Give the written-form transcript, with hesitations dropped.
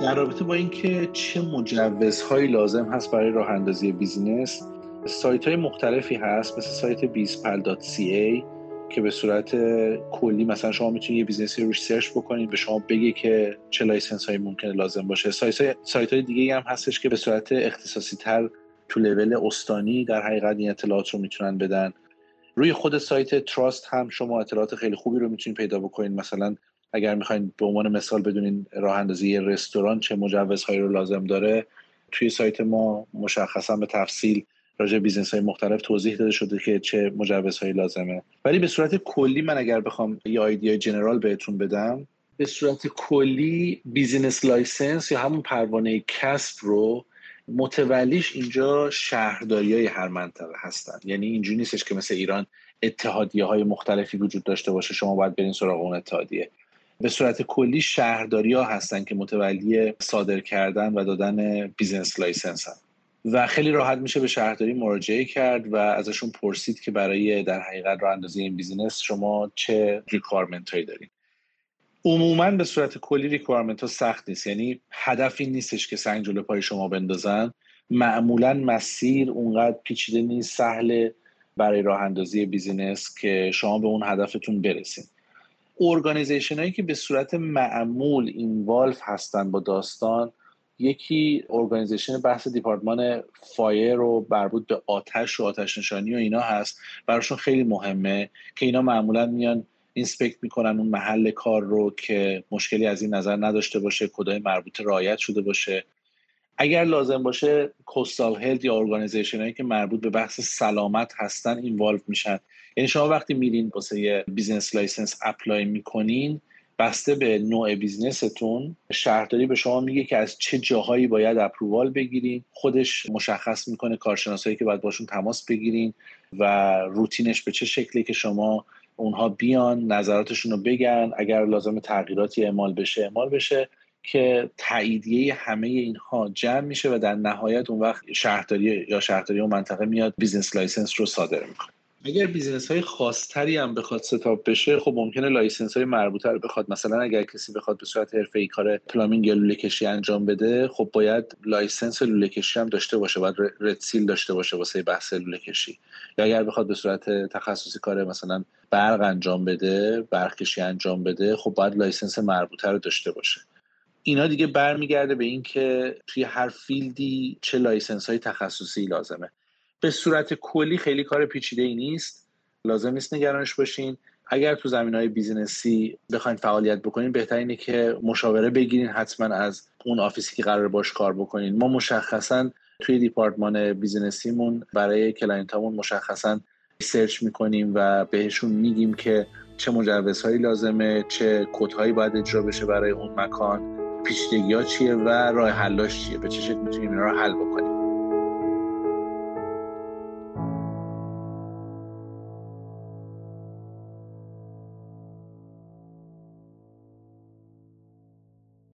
در رابطه با اینکه چه مجوزهایی لازم هست برای راه اندازی بیزینس، سایت‌های مختلفی هست مثل سایت bizpal.ca که به صورت کلی مثلا شما میتونید یه بیزنسی رو ریسرچ بکنید، به شما بگه که چه لایسنس هایی ممکنه لازم باشه. سایت‌های دیگه هم هستش که به صورت اختصاصی تر تو لول استانی در حقیقت این اطلاعات رو میتونن بدن. روی خود سایت تراست هم شما اطلاعات خیلی خوبی رو میتونید پیدا بکنید. مثلا اگر میخواین به عنوان مثال بدونین راه اندازی یه رستوران چه مجوزهایی رو لازم داره، توی سایت ما مشخصا به تفصیل راجع به بیزنس‌های مختلف توضیح داده شده که چه مجوزهایی لازمه. ولی به صورت کلی من اگر بخوام یه ایده جنرال بهتون بدم، به صورت کلی بیزینس لایسنس یا همون پروانه کسب رو متولیش اینجا شهرداریای هر منطقه هستن. یعنی اینجوری نیستش که مثل ایران اتحادیه‌های مختلفی وجود داشته باشه شما باید برین سراغ اون اتحادیه. به صورت کلی شهرداری‌ها هستن که متولی صادر کردن و دادن بیزنس لایسنس هستن و خیلی راحت میشه به شهرداری مراجعه کرد و ازشون پرسید که برای در حقیقت راه اندازی این بیزنس شما چه ریکوایرمنت هایی دارین. عموما به صورت کلی ریکوایرمنت ها سخت نیست، یعنی هدف این نیستش که سنگ جلوی پای شما بندازن. معمولا مسیر اونقدر پیچیده نیست، سهله برای راه اندازی بیزینس که شما به اون هدفتون برسین. ارگانیزیشن هایی که به صورت معمول اینوالو هستن با داستان، یکی ارگانیزیشن بحث دیپارتمان فایر و مربوط به آتش و آتش نشانی و اینا هست. براشون خیلی مهمه که اینا معمولا میان اینسپکت میکنن اون محل کار رو که مشکلی از این نظر نداشته باشه، کدای مربوطه رعایت شده باشه. اگر لازم باشه کوستال هلت یا ارگانیزیشن هایی که مربوط به بحث سلامت هستن اینوالو میشن. یعنی شما وقتی میرین واسه یه بیزنس لایسنس اپلای میکنین، بسته به نوع بیزنستون شهرداری به شما میگه که از چه جاهایی باید اپرووال بگیرین، خودش مشخص میکنه کارشناسایی که باید باشون تماس بگیرین و روتینش به چه شکلی که شما اونها بیان نظراتشون رو بگن، اگر لازم تغییراتی اعمال بشه که تاییدیه همه اینها جمع میشه و در نهایت اون وقت شهرداری اون منطقه میاد بیزنس لایسنس رو صادر میکنه. اگر بیزنس های خاص‌تری هم بخواد ستاپ بشه، خب ممکنه لایسنس های مربوطه رو بخواد. مثلا اگر کسی بخواد به صورت حرفه‌ای کار پلامینگ یا لوله کشی انجام بده، خب باید لایسنس لوله کشی هم داشته باشه، باید رد سیل داشته باشه واسه بحث لوله کشی. یا اگر بخواد به صورت تخصصی کار مثلا برق انجام بده، برق کشی انجام بده، خب باید لایسنس مربوطه رو داشته باشه. اینا دیگه برمیگرده به این که توی هر فیلدی چه لایسنس های تخصصی لازمه. به صورت کلی خیلی کار پیچیده ای نیست، لازم نیست نگرانش باشین. اگر تو زمینهای بیزینسی بخواید فعالیت بکنین، بهتر اینه که مشاوره بگیرین حتما از اون آفیسی که قرار باش کار بکنین. ما مشخصا توی دیپارتمان بیزینسیمون برای کلاینتامون مشخصا ریسرچ میکنیم و بهشون میگیم که چه مجوزهایی لازمه، چه کدهایی باید اجرا بشه برای اون مکان، پیچیدگی‌ها چیه و راه حلش چیه، به چه شکل میتونیم اینا رو حل بکنیم.